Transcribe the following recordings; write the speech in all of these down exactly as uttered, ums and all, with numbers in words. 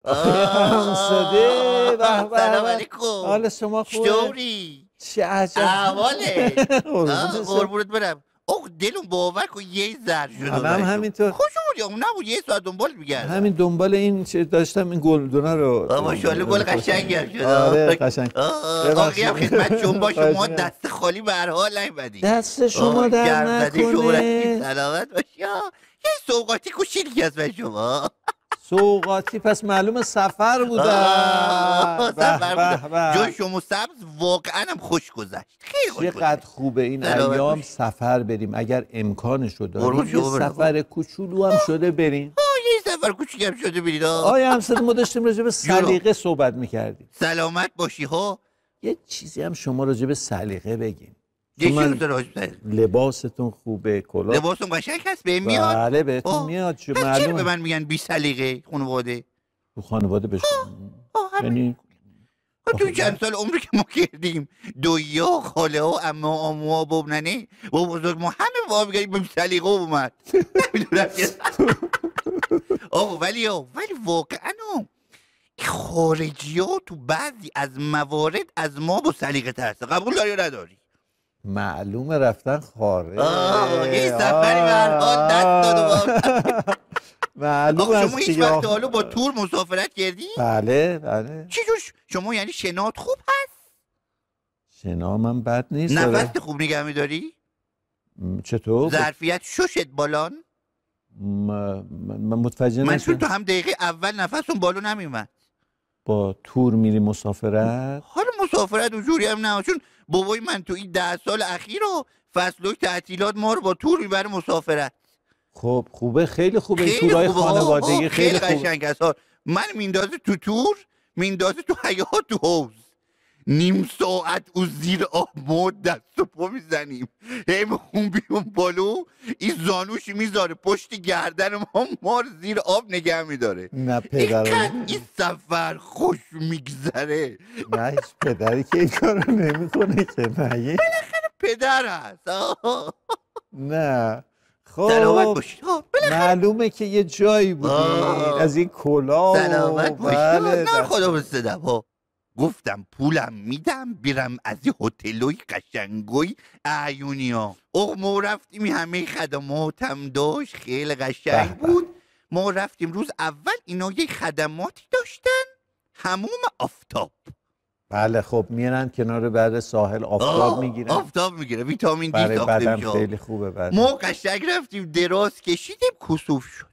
همساده. به به. سلام علیکم. حال شما خوبه؟ چطوری؟ چه عجب. احواله؟ قربونت شم. قربونت برم. اوه دلم باور کن یه زر شد. منم همینطور. خوش بود یا نبود یه ساعت دنبال میگردم. همین دنبال این چه داشتم این گلدونه رو. ماشاءالله گل قشنگی هم شد. آره قشنگ. آقی هم خدمت شما شما دست خالی به هر حال نیومدی. دست شما در نکنه. سلامت باشی. یه سوغاتی کوچیکی از من شما. سوغاتی پس معلوم سفر بودن. سفر بودن. جای شما سبز واقعا هم خوش گذشت. خیلی خوش گذشت. چقدر خوبه این ایام سفر بریم اگر امکانش رو داریم. یه سفر کوچولو هم شده بریم. یه سفر کوچیک هم شده برید. آیا همسر ما داشتیم راجع به سلیقه صحبت میکردیم. سلامت باشی ها. یه چیزی هم شما راجع به سلیقه بگین. لباستون خوبه، کلاه لباستون قشنگ هست به میاد. بله بهتون میاد. چه معلومه. چرا به من میگن بی سلیقه خانواده؟ تو خانواده بشه. یعنی تو چند سال عمری که ما کردیم دویا خاله ها اما آموها بابننه و بزرگ ما همه با میگن بی سلیقه اومد. نمیدونم آقا ولی ولی واقعا خارجی ها تو بعضی از موارد از ما با سلیقه ترسه. قبول داری یا نداری؟ معلومه رفتن خارج. آه یه سفری به هر حال دست داد. معلومه. شما هیچ وقت حالا با تور مسافرت کردی؟ بله بله. چی جوش؟ شما یعنی شنات خوب هست؟ شنا من بد نیست. نفس خوب نگه میداری؟ چطور؟ ظرفیت ششت بالان؟ من متوجه نشدم. من چون تو هم دقیقه اول نفسون بالا نمیومد. با تور میری مسافرت؟ حالا مسافرت اونجوری هم نه، چون بابای من تو این ده سال اخیر رو فصلوی تعطیلات ما رو با تور میبره مسافرت. خب خوبه، خیلی خوبه. خیلی تورای خوبه. خانوادگی خیلی, خیلی قشنگ است. من میندازه تو تور، میندازه تو حیاط تو حوض، نیم ساعت او زیر آب ما دست و پا میزنیم، هی اون بیون بالو این زانوش میذاره پشت گردن ما، ما رو زیر آب نگه میداره. نه پدر این سفر خوش میگذره. نه هیچ پدری که این کارو نمیکنه که. نه بالاخره پدر هست. نه خب سلامت باشی. معلومه که یه جایی بودی از این کلاه. سلامت باشی. نه خدا بستدم ها. گفتم پولم میدم بیرم از این هتلوی قشنگوی اعیونی ها. اوه ما رفتیم همه خدماتم داشت خیلی قشنگ بود. ما رفتیم روز اول اینا یه خدماتی داشتن، حموم آفتاب. بله خب میرن کنار بعد ساحل آفتاب میگیرن. آفتاب میگیره ویتامین دی برای ساخته بدن میشه. خیلی خوبه. بعد ما قشنگ رفتیم دراز کشیدیم کسوف شد.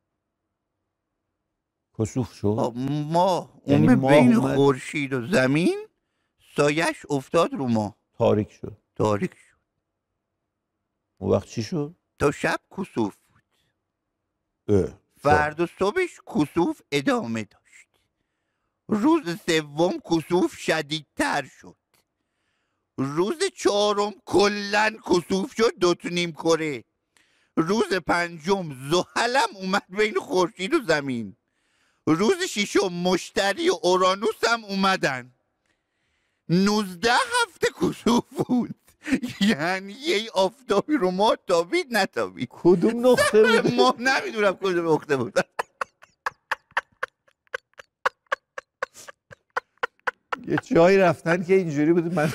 کسوف شد؟ ما یعنی اون بین اومد... خورشید و زمین سایش افتاد رو ما. تاریک شد. تاریک شد. اون وقت چی شد؟ تا شب کسوف بود. اه. فردا صبحش کسوف ادامه داشت. روز سوم کسوف شدیدتر شد. روز چهارم کلن کسوف شد دو تا نیم کره. روز پنجم زحلم اومد بین خورشید و زمین. روز ششم مشتری و اورانوس هم اومدن. نوزده هفته کسوف بود. یعنی یه آفتابی رو ما تابید نتابید. کدوم نقطه بود؟ ما نمیدونم کدوم نقطه بود. یه جایی رفتن که اینجوری بود. من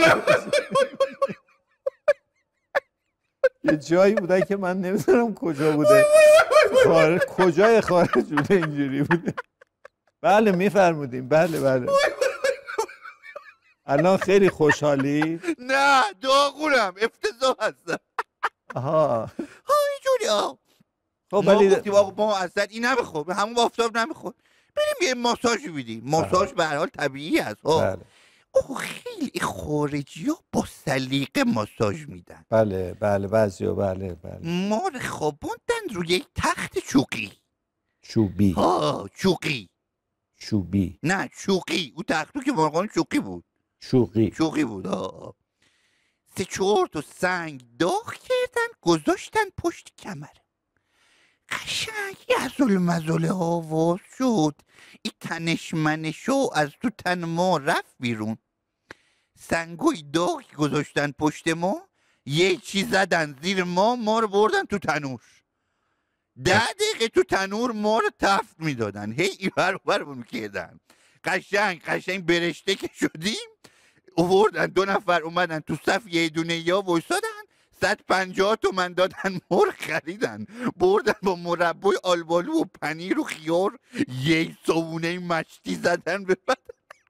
یه جایی بودن که من نمیدونم کجا بوده. خارج کجای خارج بوده اینجوری بوده. بله میفرمودیم. بله بله. الان خیلی خوشحالی؟ نه داغونم افتضاح هستم. آها ها اینجوری ها. خب ما ولی گفتیم آقا ما اصلا این نمیخور، به همون آفتاب نمیخور، بریم یه ماساژ بدیم. ماساژ به هر حال طبیعی هست. بله. اوه خیلی خارجی ها با سلیقه ماساژ میدن. بله بله بعضیا بله بله. ما رو خوابوندن روی یک تخت چوقی. چوبی. ها چوقی. چوبی. نه چوقی. او تختو که واقعا چوقی بود. چوقی. چوقی بود. ها سه چهار تا سنگ داغ کردن گذاشتن پشت کمر. قشنگ یزل مزله آواز شد. این تنش منشو از تو تن ما رفت بیرون. سنگوی داغی گذاشتن پشت ما، یه چی زدن زیر ما، ما رو بردن تو تنور. ده دقیقه تو تنور ما رو تفت میدادن، هی ایور اونور میکردن، قشنگ قشنگ برشته که شدیم اووردن دو نفر اومدن تو صف یه دونه یا وایسادن، صد و پنجاه تومن دادن مرغ خریدن بردن با مربای آلبالو و پنیر و خیار یه صابونه مشتی زدن به بدن.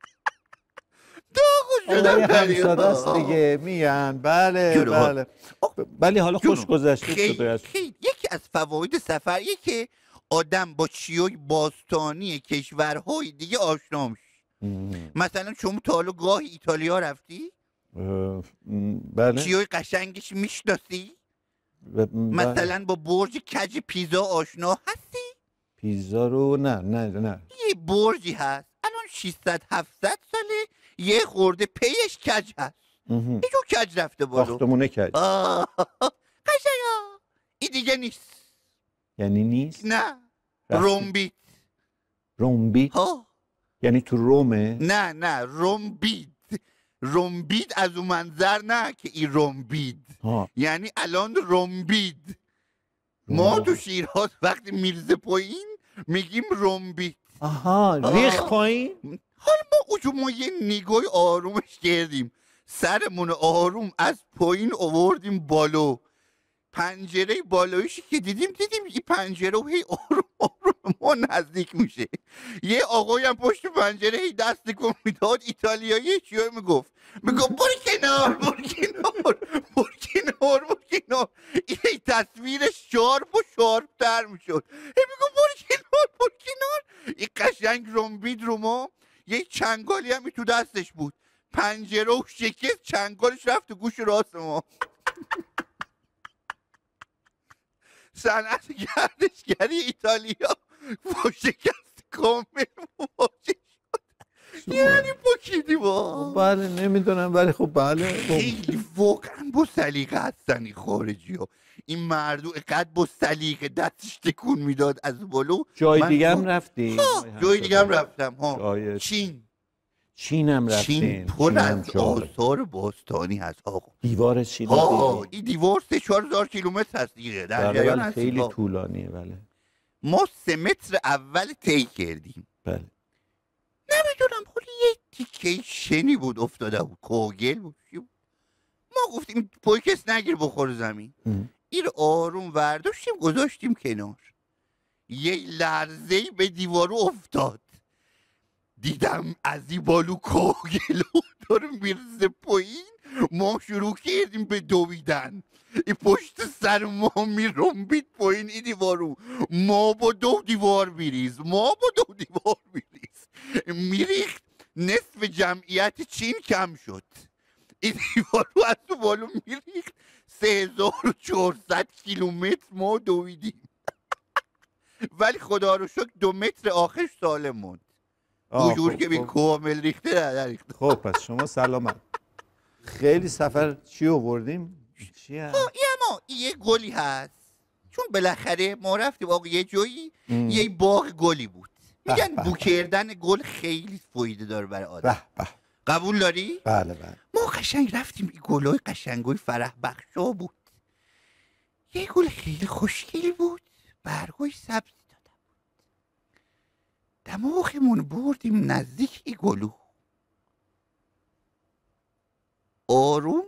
داغو شدن. همساده است دیگه میان. بله جونو. بله ولی حالا خوش جونو. گذشته خیلی شده است. خیلی یکی از فواید سفریه که آدم با چیای باستانی کشورهای دیگه آشنا میشه. مثلا شما تا حالا گاهی ایتالیا رفتی؟ اه، م، بله چیای قشنگش میشناسی؟ ب- م، بله. مثلا با برج کج پیزا آشنا هستی؟ پیزا رو نه نه نه یه برجی هست الان ششصد هفتصد ساله یه خورده پیش کج هست. مهم. یه جو کج رفته بالا. ساختمونه کج آه، قشنگا. این دیگه نیست. یعنی نیست. نه رفتی. رومبیت. رومبیت ها یعنی تو رومه. نه نه رومبید. رومبید از اون منظر نه که این رومبید، ها یعنی الان رومبید. ما روم. تو شیراز وقتی میرزه پایین میگیم رومبید. آها ریخ پایین. حالا ما اونجا ما یه نگاه آرومش کردیم، سرمون آروم از پایین آوردیم بالو، پنجره بالاییشی که دیدیم دیدیم این پنجره و هی آروم آروم ما نزدیک میشه. یه آقایی هم پشت پنجره هی دست کن میداد، ایتالیایی چیه میگفت میگفت برو کنار برو کنار برو کنار برو کنار. این تصویرش شارپ و شارپ تر میشد، هی میگفت برو کنار برو کنار. این قشنگ رومبید رو ما یه چنگالی هم تو دستش بود، پنجره و شکست، چنگالش رفت تو گوش راست ما. صنعت گردشگری ایتالیا با شکست کامل مواجه شد. یعنی پاکیدی با بله نمیدونم ولی خب بله خیلی واقعا با سلیقه هستن این خارجی ها. این مردو قد با سلیقه دستش تکون میداد از بالو. جای من- دیگه هم رفتی؟ جای دیگه هم رفتم ها. جای چین. چین هم چین رفتین. پر چین هم از جالب. آثار باستانی هست آقا. دیوار چین ها رو دیدی؟ این دیوار سه چهار هزار کیلومتر هست دیگه. در بله جریان بله هستی خیلی ها. طولانیه. بله ما سه متر اول طی کردیم، بله نمیدونم خیلی یه تیکه شنی بود افتاده بود، کوگل بود چی بود. ما گفتیم پای کس نگیر بخور زمین. ام. این رو آروم ورداشتیم گذاشتیم کنار، یه لرزه‌ای به دیوارو افتاد، دیدم از این بالو کوگلو داره میرزه پایین. ما شروع کردیم به دویدن، این پشت سر ما میرنبید پایین این دیوارو. ما با دو دیوار میریز ما با دو دیوار میریز میریخت. نصف جمعیت چین کم شد، این دیوارو از تو بالو میریخت. سه هزار و چهارصد کیلومتر ما دویدیم. ولی خدا رو شکر دو متر آخرش سالم موند. آه، اونجور خب، که به خب. کامل ریخته ندریخته. خب پس شما سلامت. خیلی سفر چی آوردیم؟ چی هست؟ اما یه گلی هست، چون بالاخره ما رفتیم آقا یه جایی ام. یه باغ گلی بود. میگن به، به، بو کردن گل خیلی فایده داره برای آدم. به به قبول داری؟ بله بله ما قشنگ رفتیم این گلای قشنگای فرح بخشا بود. یه گل خیلی خوشگلی بود، برگای سبزی داده بود. دماغمون بردیم نزدیک این گلو، آروم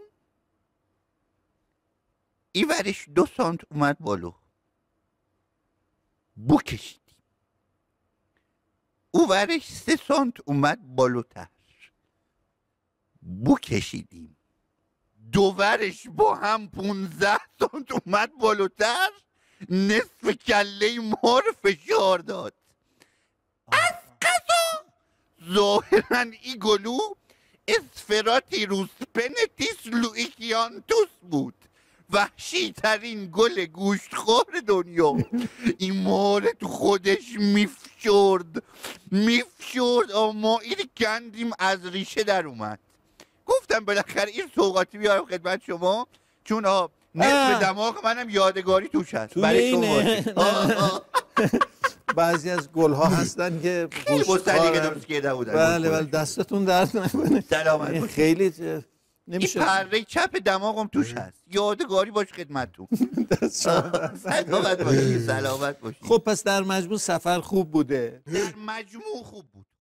این ورش دو سانت اومد بالو، بو کشیدیم. او ورش سه سانت اومد بالوتر، بو کشیدیم. دو ورش با هم پونزده سانت اومد بالوتر، نصف کله ما رو فشار داد. از قضا ظاهرا ای گلو اسفراتی روسپنتیس لویکیانتوس بود، وحشی ترین گل گوشتخوار دنیا. این ماره تو خودش میفشرد میفشرد اما این کندیم از ریشه در اومد. گفتم بالاخره این سوغاتی بیارم خدمت شما، چون آه نصف دماغ منم یادگاری توش هست توی برای اینه. شما. آه، آه. بعضی از گل ها هستن که خیلی با سلیقه گوشتخوارن. درست کرده بودن. بله بله دستتون درد نکنه. سلامت این باشید. خیلی این نمیشه پره چپ دماغم توش هست، یادگاری باش خدمتتون. دست شما درد نکنه. سلامت باشی، سلامت باشی. خب پس در مجموع سفر خوب بوده. در مجموع خوب بود.